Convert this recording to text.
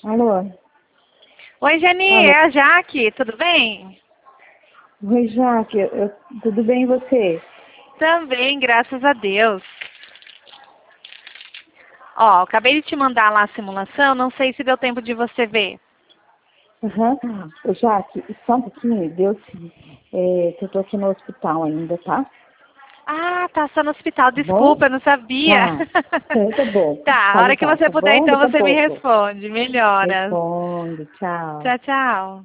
Alô? Oi, Geni, Alô? é a Jaque, tudo bem? Oi, Jaque, tudo bem e você? Também, graças a Deus. Ó, acabei de te mandar lá a simulação, não sei se deu tempo de você ver. Aham. Ô, Jaque, só um pouquinho, Deus, que eu tô aqui no hospital ainda, tá? Ah, tá só no hospital, Tá bom? desculpa, eu não sabia. Tá. Tá bom. Tá, a Fale hora que então, você tá puder, bom? então Daqui a você me pouco. responde. Melhoras. Respondo, tchau. Tchau, tchau.